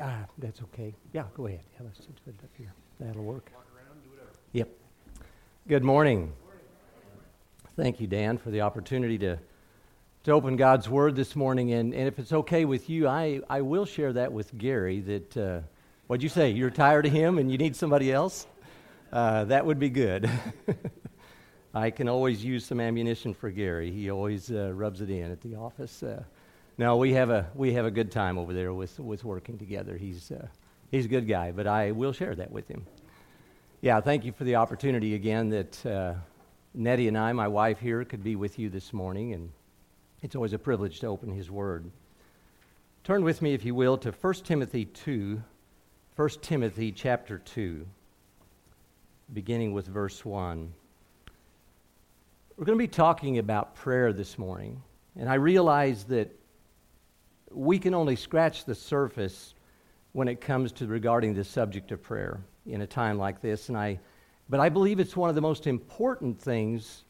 That's okay. Yeah, go ahead. Yeah, let's put it up here. That'll work. Walk around, do whatever. Yep. Good morning. Thank you, Dan, for the opportunity to open God's Word this morning. And if it's okay with you, I will share that with Gary that, what'd you say, you're tired of him and you need somebody else? That would be good. I can always use some ammunition for Gary. He always rubs it in at the office. No, we have a good time over there with working together. He's a good guy, but I will share that with him. Yeah, thank you for the opportunity again that Nettie and I, my wife here, could be with you this morning, and it's always a privilege to open His Word. Turn with me, if you will, to 1 Timothy 2, 1 Timothy chapter 2, beginning with verse 1. We're going to be talking about prayer this morning, and I realize that we can only scratch the surface when it comes to regarding the subject of prayer in a time like this, but I believe it's one of the most important things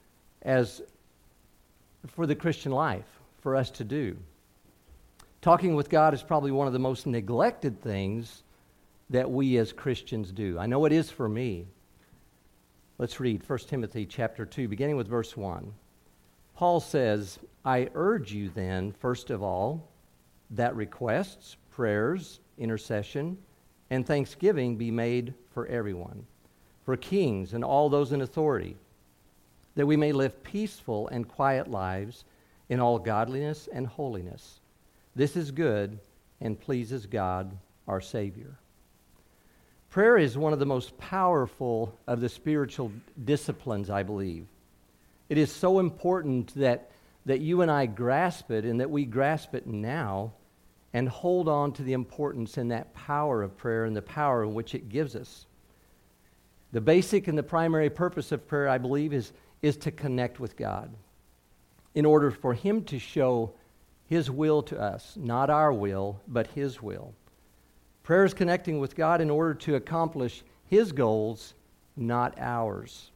for the Christian life, for us to do. Talking with God is probably one of the most neglected things that we as Christians do. I know it is for me. Let's read 1 Timothy chapter 2, beginning with verse 1. Paul says, I urge you then, first of all, that requests, prayers, intercession, and thanksgiving be made for everyone, for kings and all those in authority, that we may live peaceful and quiet lives in all godliness and holiness. This is good and pleases God, our Savior. Prayer is one of the most powerful of the spiritual disciplines, I believe. It is so important that you and I grasp it, and that we grasp it now and hold on to the importance and that power of prayer and the power in which it gives us. The basic and the primary purpose of prayer, I believe, is to connect with God in order for Him to show His will to us, not our will, but His will. Prayer is connecting with God in order to accomplish His goals, not ours.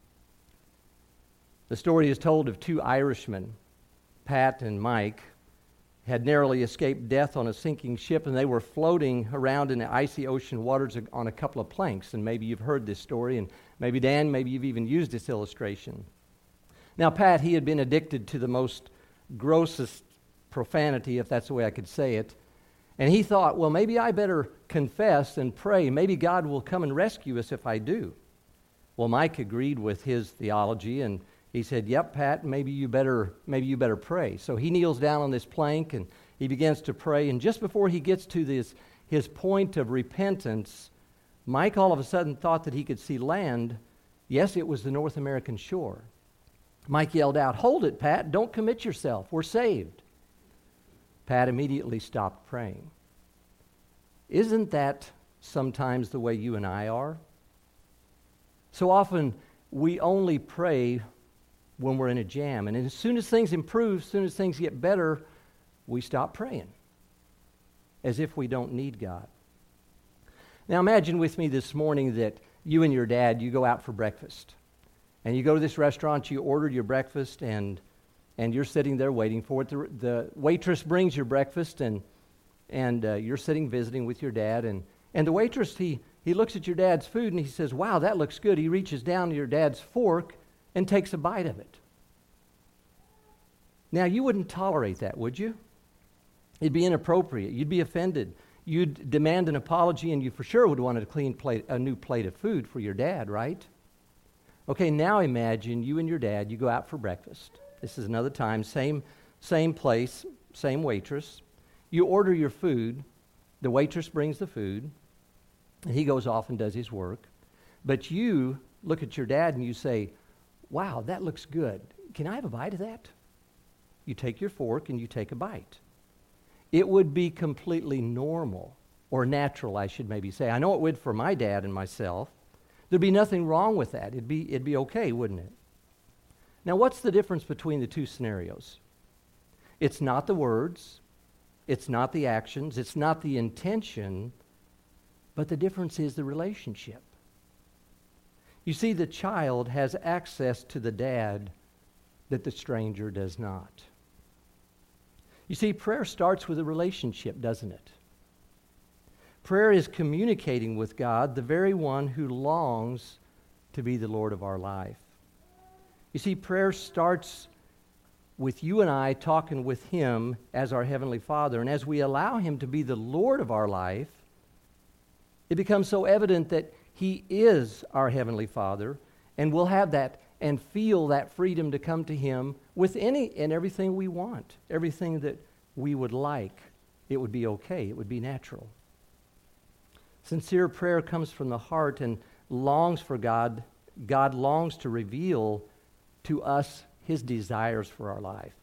The story is told of two Irishmen, Pat and Mike, had narrowly escaped death on a sinking ship, and they were floating around in the icy ocean waters on a couple of planks. And maybe you've heard this story, and maybe Dan, maybe you've even used this illustration. Now, Pat, he had been addicted to the most grossest profanity, if that's the way I could say it. And he thought, well, maybe I better confess and pray. Maybe God will come and rescue us if I do. Well, Mike agreed with his theology, and he said, yep, Pat, maybe you better pray. So he kneels down on this plank, and he begins to pray. And just before he gets to his point of repentance, Mike all of a sudden thought that he could see land. Yes, it was the North American shore. Mike yelled out, hold it, Pat, don't commit yourself, we're saved. Pat immediately stopped praying. Isn't that sometimes the way you and I are? So often we only pray when we're in a jam, and as soon as things improve, as soon as things get better, we stop praying, as if we don't need God. Now imagine with me this morning that you and your dad, you go out for breakfast, and you go to this restaurant, you order your breakfast, and you're sitting there waiting for it. The waitress brings your breakfast, and you're sitting visiting with your dad, and the waitress, he looks at your dad's food, and he says, wow, that looks good. He reaches down to your dad's fork and takes a bite of it. Now, you wouldn't tolerate that, would you? It'd be inappropriate. You'd be offended. You'd demand an apology, and you for sure would want a new plate of food for your dad, right? Okay, now imagine you and your dad, you go out for breakfast. This is another time, same place, same waitress. You order your food. The waitress brings the food, and he goes off and does his work. But you look at your dad and you say, wow, that looks good. Can I have a bite of that? You take your fork and you take a bite. It would be completely normal, or natural, I should maybe say. I know it would for my dad and myself. There'd be nothing wrong with that. It'd be okay, wouldn't it? Now, what's the difference between the two scenarios? It's not the words, it's not the actions, it's not the intention, but the difference is the relationship. You see, the child has access to the dad that the stranger does not. You see, prayer starts with a relationship, doesn't it? Prayer is communicating with God, the very one who longs to be the Lord of our life. You see, prayer starts with you and I talking with Him as our Heavenly Father. And as we allow Him to be the Lord of our life, it becomes so evident that He is our Heavenly Father, and we'll have that and feel that freedom to come to Him with any and everything we want, everything that we would like. It would be okay. It would be natural. Sincere prayer comes from the heart and longs for God. God longs to reveal to us His desires for our life.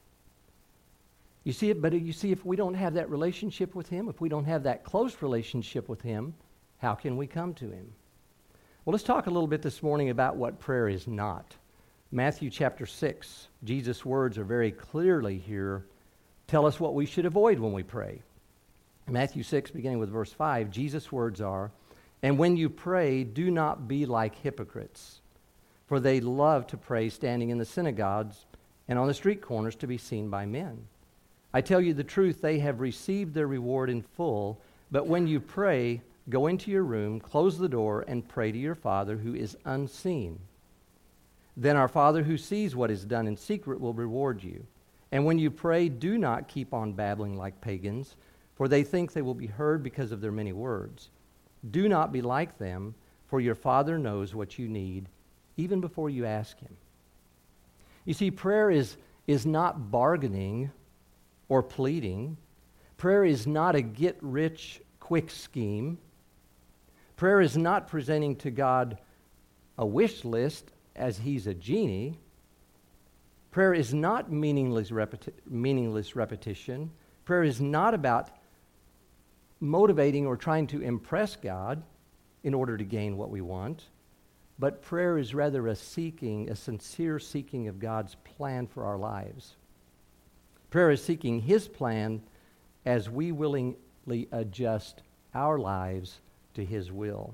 You see it, but you see, if we don't have that relationship with Him, if we don't have that close relationship with Him, how can we come to Him? Well, let's talk a little bit this morning about what prayer is not. Matthew chapter 6, Jesus' words are very clearly here, tell us what we should avoid when we pray. Matthew 6, beginning with verse 5, Jesus' words are, "And when you pray, do not be like hypocrites, for they love to pray standing in the synagogues and on the street corners to be seen by men. I tell you the truth, they have received their reward in full. But when you pray, go into your room, close the door, and pray to your Father who is unseen. Then our Father who sees what is done in secret will reward you. And when you pray, do not keep on babbling like pagans, for they think they will be heard because of their many words. Do not be like them, for your Father knows what you need even before you ask Him." You see, prayer is not bargaining or pleading. Prayer is not a get-rich-quick scheme. Prayer is not presenting to God a wish list as He's a genie. Prayer is not meaningless repetition. Prayer is not about motivating or trying to impress God in order to gain what we want. But prayer is rather a sincere seeking of God's plan for our lives. Prayer is seeking His plan as we willingly adjust our lives to His will.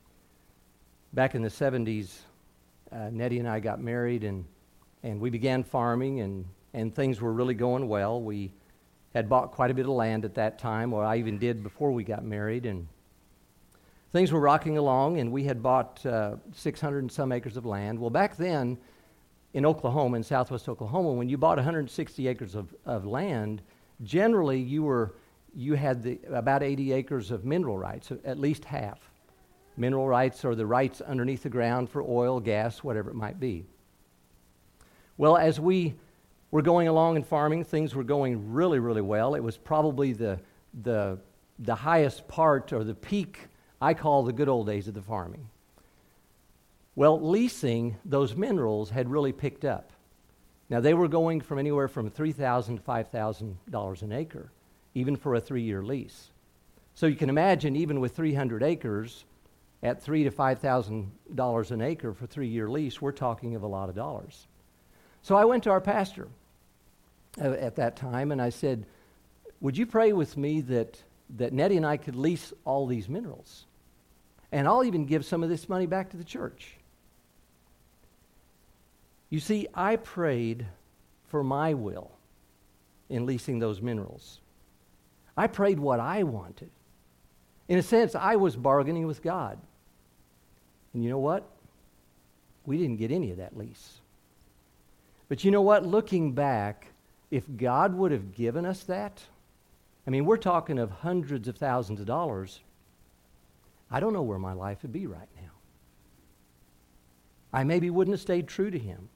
Back in the 70s, Nettie and I got married, and we began farming, and things were really going well. We had bought quite a bit of land at that time, or I even did before we got married, and things were rocking along, and we had bought 600 and some acres of land. Well, back then, in Oklahoma, in southwest Oklahoma, when you bought 160 acres of land, generally you had about 80 acres of mineral rights, at least half. Mineral rights are the rights underneath the ground for oil, gas, whatever it might be. Well, as we were going along in farming, things were going really, really well. It was probably the highest part, or the peak, I call the good old days of the farming. Well, leasing those minerals had really picked up. Now, they were going from anywhere from $3,000 to $5,000 an acre, even for a 3-year lease. So you can imagine, even with 300 acres, at $3,000 to $5,000 an acre for a 3-year lease, we're talking of a lot of dollars. So I went to our pastor at that time, and I said, "Would you pray with me that Nettie and I could lease all these minerals? And I'll even give some of this money back to the church." You see, I prayed for my will in leasing those minerals. I prayed what I wanted. In a sense, I was bargaining with God. And you know what? We didn't get any of that lease. But you know what? Looking back, if God would have given us that, I mean, we're talking of hundreds of thousands of dollars, I don't know where my life would be right now. I maybe wouldn't have stayed true to Him.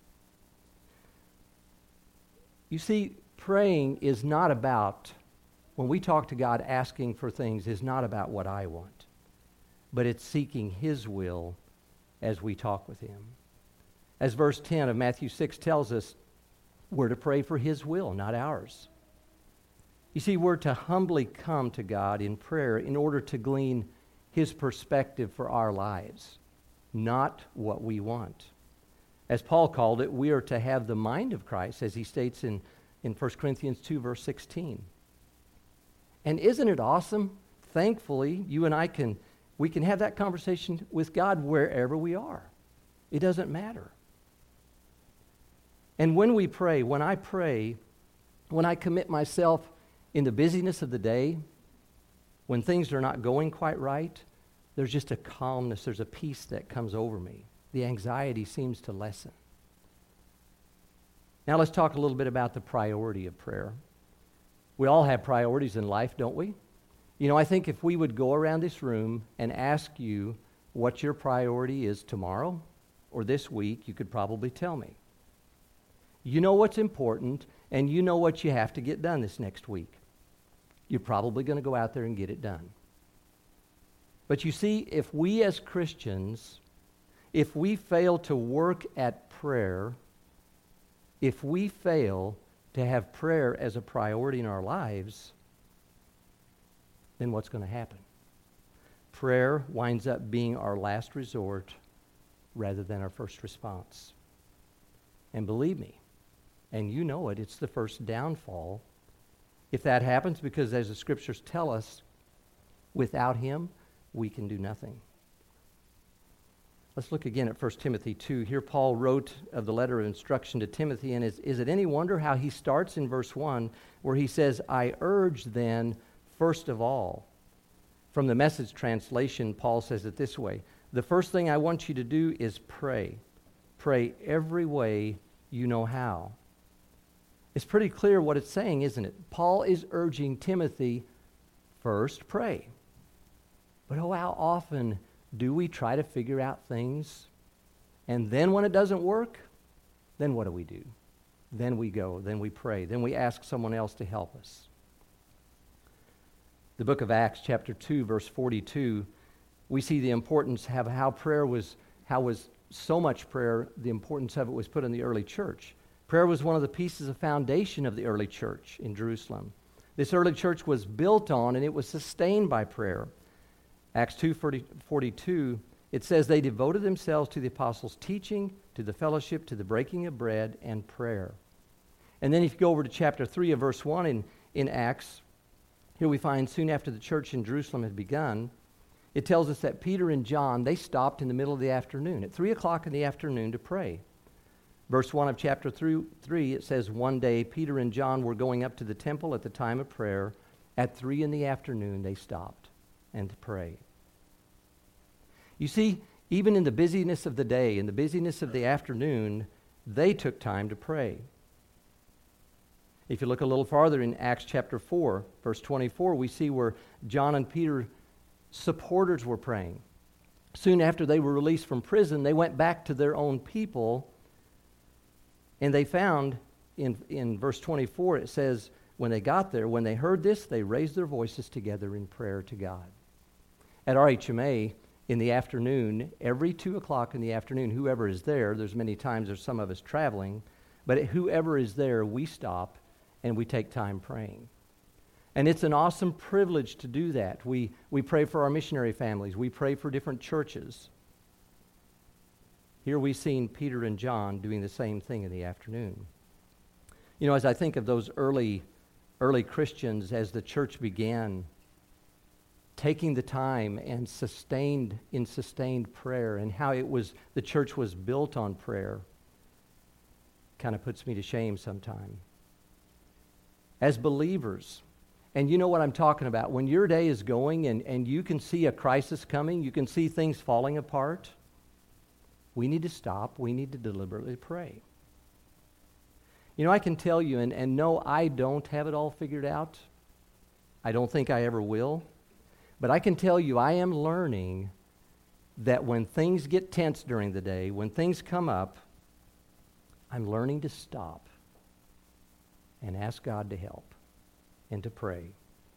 You see, praying is not about, when we talk to God asking for things, is not about what I want, but it's seeking His will as we talk with Him. As verse 10 of Matthew 6 tells us, we're to pray for His will, not ours. You see, we're to humbly come to God in prayer in order to glean His perspective for our lives, not what we want. As Paul called it, we are to have the mind of Christ, as he states in 1 Corinthians 2, verse 16. And isn't it awesome? Thankfully, you and I can have that conversation with God wherever we are. It doesn't matter. And when we pray, when I commit myself in the busyness of the day, when things are not going quite right, there's just a calmness, there's a peace that comes over me. The anxiety seems to lessen. Now let's talk a little bit about the priority of prayer. We all have priorities in life, don't we? You know, I think if we would go around this room and ask you what your priority is tomorrow or this week, you could probably tell me. You know what's important, and you know what you have to get done this next week. You're probably going to go out there and get it done. But you see, if we as Christians, if we fail to work at prayer, if we fail to have prayer as a priority in our lives, then what's going to happen? Prayer winds up being our last resort rather than our first response. And believe me, and you know it, it's the first downfall if that happens, because as the Scriptures tell us, without Him, we can do nothing. Let's look again at 1 Timothy 2. Here Paul wrote of the letter of instruction to Timothy, and is it any wonder how he starts in verse 1, where he says, I urge then, first of all. From the Message translation, Paul says it this way, the first thing I want you to do is pray. Pray every way you know how. It's pretty clear what it's saying, isn't it? Paul is urging Timothy, first pray. But how often do we try to figure out things, and then when it doesn't work, then what do? Then we go, then we pray, then we ask someone else to help us. The book of Acts, chapter 2, verse 42, we see the importance of how so much prayer, the importance of it was put in the early church. Prayer was one of the pieces of foundation of the early church in Jerusalem. This early church was built on and it was sustained by prayer. Acts 2:42, it says they devoted themselves to the apostles' teaching, to the fellowship, to the breaking of bread, and prayer. And then if you go over to chapter 3 of verse 1 in Acts, here we find soon after the church in Jerusalem had begun, it tells us that Peter and John, they stopped in the middle of the afternoon, at 3 o'clock in the afternoon to pray. Verse 1 of chapter 3, it says, one day Peter and John were going up to the temple at the time of prayer. At 3 in the afternoon, they stopped and to pray. You see, even in the busyness of the day, in the busyness of the afternoon, they took time to pray. If you look a little farther in Acts chapter 4, verse 24, we see where John and Peter's supporters were praying. Soon after they were released from prison, they went back to their own people, and they found in verse 24, it says, when they got there, when they heard this, they raised their voices together in prayer to God. At RHMA, in the afternoon, every 2 o'clock in the afternoon, whoever is there's many times there's some of us traveling, but whoever is there, we stop and we take time praying. And it's an awesome privilege to do that. We pray for our missionary families. We pray for different churches. Here we've seen Peter and John doing the same thing in the afternoon. You know, as I think of those early Christians, as the church began, taking the time and sustained prayer, and how the church was built on prayer, kind of puts me to shame sometimes. As believers, and you know what I'm talking about, when your day is going and you can see a crisis coming, you can see things falling apart, we need to stop, we need to deliberately pray. You know, I can tell you, and no, I don't have it all figured out. I don't think I ever will. But I can tell you, I am learning that when things get tense during the day, when things come up, I'm learning to stop and ask God to help and to pray.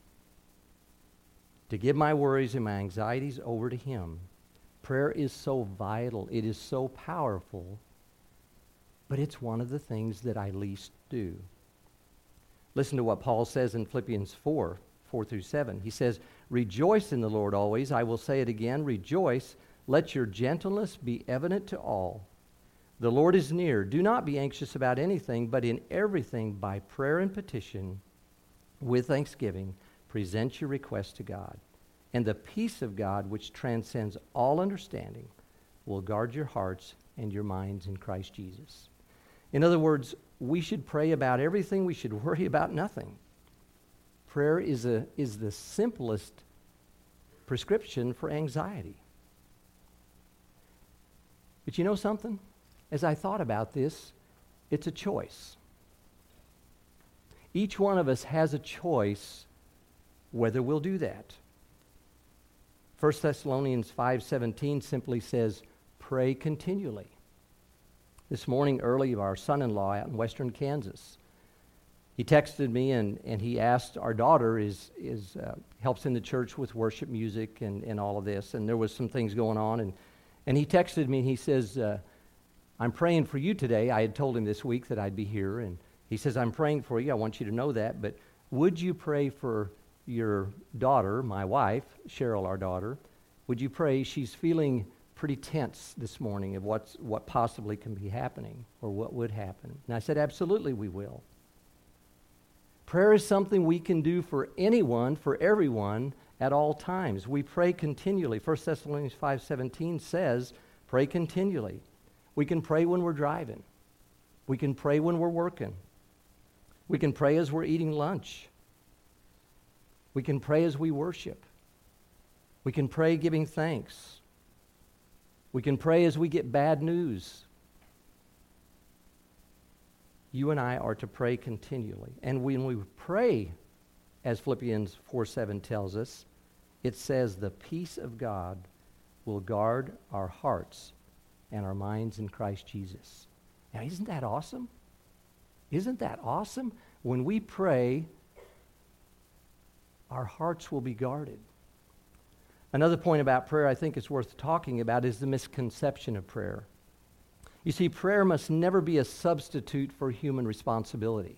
To give my worries and my anxieties over to Him. Prayer is so vital. It is so powerful. But it's one of the things that I least do. Listen to what Paul says in Philippians 4:4-7. He says, rejoice in the Lord always. I will say it again, rejoice. Let your gentleness be evident to all. The Lord is near. Do not be anxious about anything, but in everything by prayer and petition, with thanksgiving, present your requests to God. And the peace of God, which transcends all understanding, will guard your hearts and your minds in Christ Jesus. In other words, we should pray about everything. We should worry about nothing. Prayer is the simplest prescription for anxiety. But you know something? As I thought about this, it's a choice. Each one of us has a choice whether we'll do that. 1 Thessalonians 5:17 simply says, pray continually. This morning early, our son-in-law out in western Kansas, he texted me and he asked, our daughter helps in the church with worship music and all of this, and there was some things going on, and he texted me and he says, I'm praying for you today. I had told him this week that I'd be here, and he says, I'm praying for you. I want you to know that, but would you pray for your daughter, my wife, Cheryl, our daughter? Would you pray? She's feeling pretty tense this morning of what possibly can be happening or what would happen. And I said, absolutely we will. Prayer is something we can do for anyone, for everyone, at all times. We pray continually. 1 Thessalonians 5:17 says, pray continually. We can pray when we're driving. We can pray when we're working. We can pray as we're eating lunch. We can pray as we worship. We can pray giving thanks. We can pray as we get bad news. You and I are to pray continually. And when we pray, as Philippians 4:7 tells us, it says the peace of God will guard our hearts and our minds in Christ Jesus. Now, isn't that awesome? Isn't that awesome? When we pray, our hearts will be guarded. Another point about prayer I think is worth talking about is the misconception of prayer. You see, prayer must never be a substitute for human responsibility.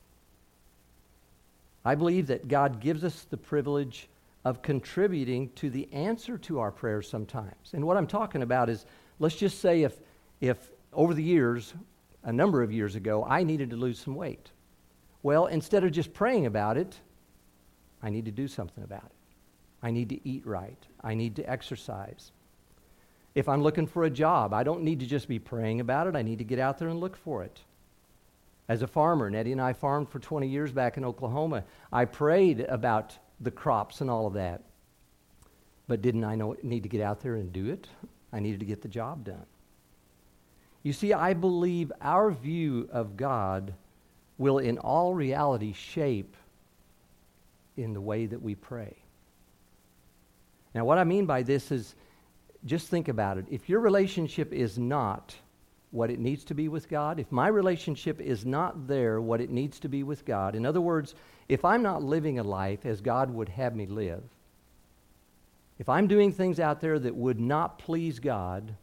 I believe that God gives us the privilege of contributing to the answer to our prayers sometimes. And what I'm talking about is, let's just say if over the years, a number of years ago, I needed to lose some weight. Well, instead of just praying about it, I need to do something about it. I need to eat right. I need to exercise. If I'm looking for a job, I don't need to just be praying about it. I need to get out there and look for it. As a farmer, Nettie and I farmed for 20 years back in Oklahoma. I prayed about the crops and all of that. But didn't I need to get out there and do it? I needed to get the job done. You see, I believe our view of God will in all reality shape in the way that we pray. Now, what I mean by this is, just think about it. If your relationship is not what it needs to be with God, if my relationship is not there what it needs to be with God, in other words, if I'm not living a life as God would have me live, if I'm doing things out there that would not please God,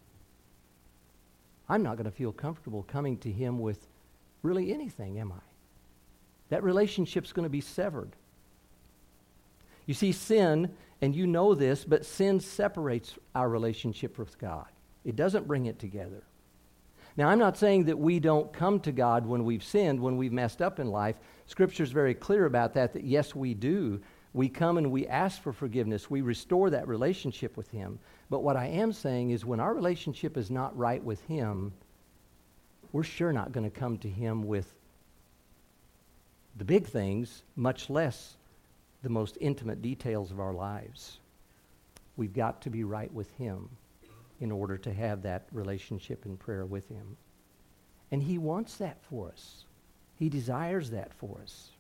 I'm not going to feel comfortable coming to Him with really anything, am I? That relationship's going to be severed. You see, sin, and you know this, but sin separates our relationship with God. It doesn't bring it together. Now, I'm not saying that we don't come to God when we've sinned, when we've messed up in life. Scripture's very clear about that yes, we do. We come and we ask for forgiveness. We restore that relationship with Him. But what I am saying is when our relationship is not right with Him, we're sure not going to come to Him with the big things, much less the most intimate details of our lives. We've got to be right with Him in order to have that relationship in prayer with Him. And He wants that for us. He desires that for us.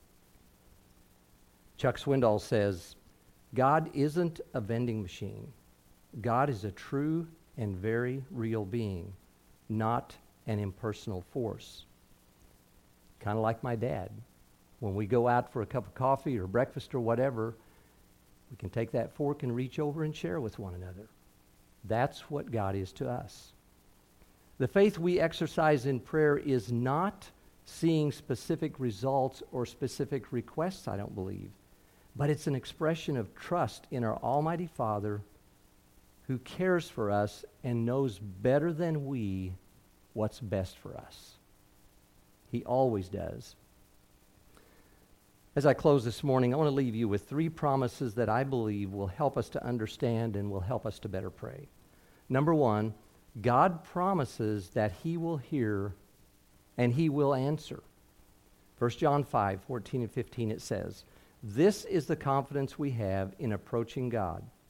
Chuck Swindoll says, God isn't a vending machine. God is a true and very real being, not an impersonal force. Kind of like my dad. When we go out for a cup of coffee or breakfast or whatever, we can take that fork and reach over and share with one another. That's what God is to us. The faith we exercise in prayer is not seeing specific results or specific requests, I don't believe, but it's an expression of trust in our Almighty Father who cares for us and knows better than we what's best for us. He always does. As I close this morning, I want to leave you with 3 promises that I believe will help us to understand and will help us to better pray. Number 1, God promises that He will hear and He will answer. 1 John 5:14 and 15, it says, "This is the confidence we have in approaching God,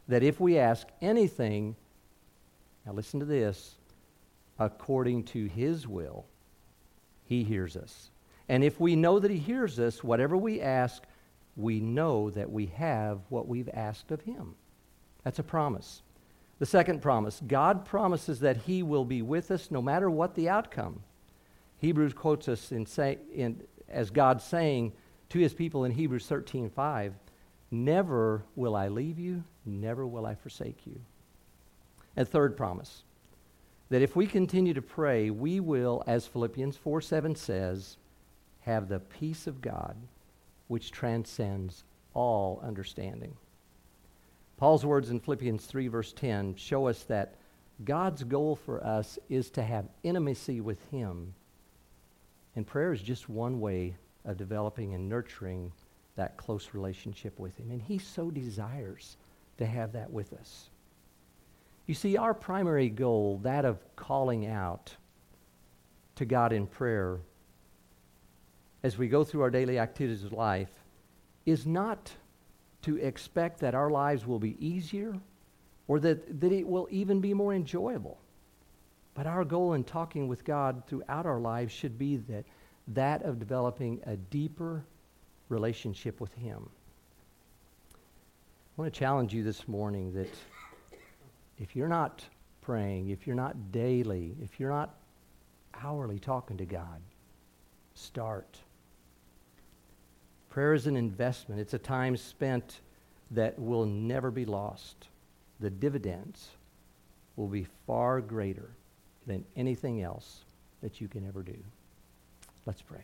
that if we ask anything, now listen to this, according to his will, he hears us. And if we know that he hears us, whatever we ask, we know that we have what we've asked of him. That's a promise. The second promise, God promises that he will be with us no matter what the outcome. Hebrews quotes us as God saying to his people in Hebrews 13:5, never will I leave you, never will I forsake you. And third promise, that if we continue to pray, we will, as Philippians 4:7 says, have the peace of God, which transcends all understanding. Paul's words in Philippians 3, verse 10 show us that God's goal for us is to have intimacy with him. And prayer is just one way of developing and nurturing that close relationship with him. And he so desires to have that with us. You see, our primary goal, that of calling out to God in prayer as we go through our daily activities of life, is not to expect that our lives will be easier or that it will even be more enjoyable. But our goal in talking with God throughout our lives should be that of developing a deeper relationship with him. I want to challenge you this morning that if you're not praying, if you're not daily, if you're not hourly talking to God, start. Prayer is an investment. It's a time spent that will never be lost. The dividends will be far greater than anything else that you can ever do. Let's pray.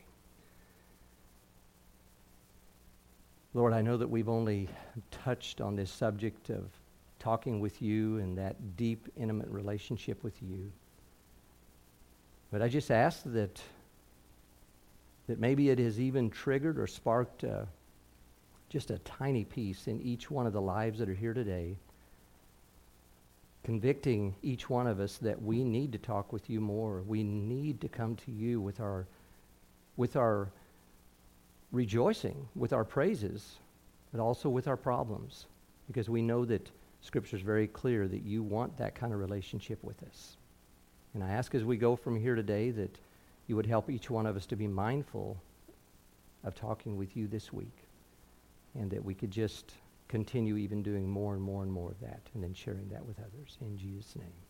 Lord, I know that we've only touched on this subject of talking with you and that deep, intimate relationship with you. But I just ask that maybe it has even triggered or sparked just a tiny piece in each one of the lives that are here today, convicting each one of us that we need to talk with you more. We need to come to you with our rejoicing, with our praises, but also with our problems, because we know that Scripture is very clear that you want that kind of relationship with us. And I ask as we go from here today that you would help each one of us to be mindful of talking with you this week, and that we could just continue even doing more and more and more of that, and then sharing that with others. In Jesus' name.